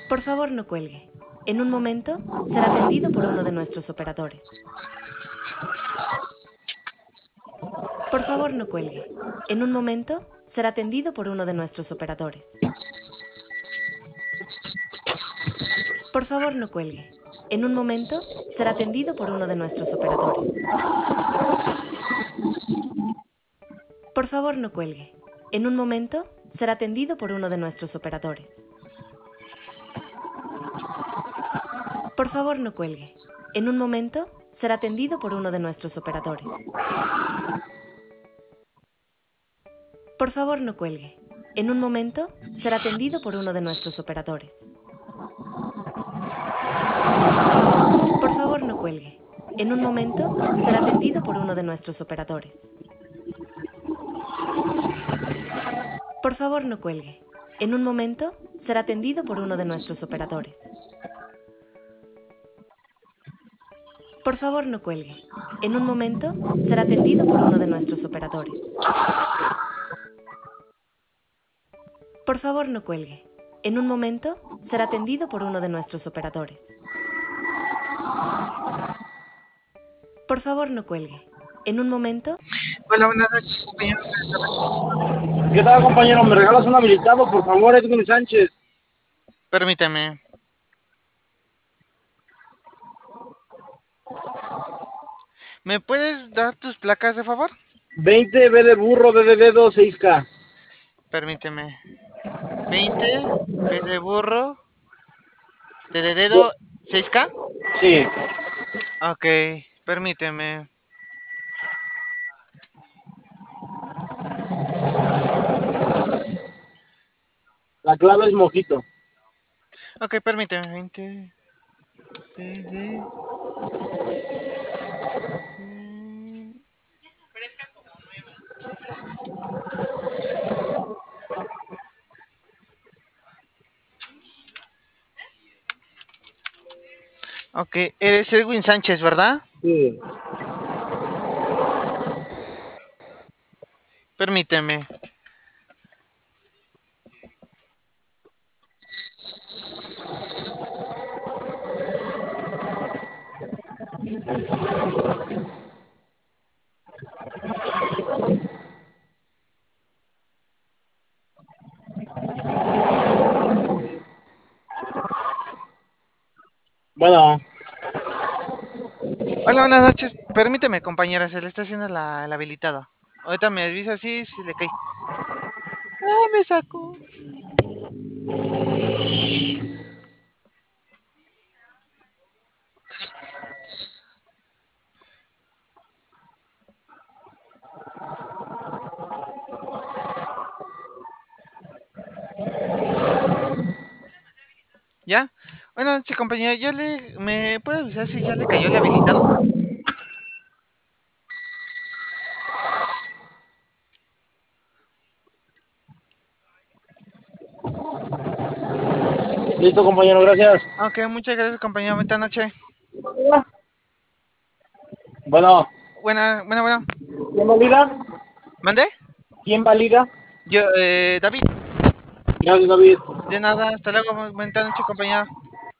Por favor, no cuelgue. En un momento será atendido por uno de nuestros operadores. Por favor, no cuelgue. En un momento será atendido por uno de nuestros operadores. Por favor, no cuelgue. En un momento será atendido por uno de nuestros operadores. Por favor, no cuelgue. En un momento será atendido por uno de nuestros operadores. Por favor, no cuelgue. En un momento será atendido por uno de nuestros operadores. Por favor, no cuelgue. En un momento será atendido por uno de nuestros operadores. Por favor, no cuelgue. En un momento será atendido por uno de nuestros operadores. Por favor, no cuelgue. En un momento será atendido por uno de nuestros operadores. Por favor, no cuelgue. En un momento será atendido por uno de nuestros operadores. Por favor, no cuelgue. En un momento será atendido por uno de nuestros operadores. Por favor, no cuelgue. En un momento... Hola, buenas noches, compañeros. ¿Qué tal, compañero? ¿Me regalas un habilitado, por favor, Edwin Sánchez? Permíteme. ¿Me puedes dar tus placas, de favor? 20, B de burro, D de dedo, 6K. Permíteme. 20, B de burro, T de dedo, 6K. Sí. Ok, permíteme. La clave es mojito. Ok, permíteme. 20, B de... Ok, eres Edwin Sánchez, ¿verdad? Sí. Permíteme. Bueno, Hola, buenas noches. Permíteme, compañera, se le está haciendo el habilitado. Ahorita me avisa si le cae. ¡Ah, me sacó! ¿Ya? Bueno, sí, compañero, ¿me puede avisar si ya le cayó el habilitado? listo, compañero, gracias. Ok, muchas gracias, compañero. Buenas noches. Bueno, Bueno. ¿quién valida? ¿Mandé? ¿Quién valida? Yo, David. Gracias, David. De nada, hasta luego. Buenas noches, compañero.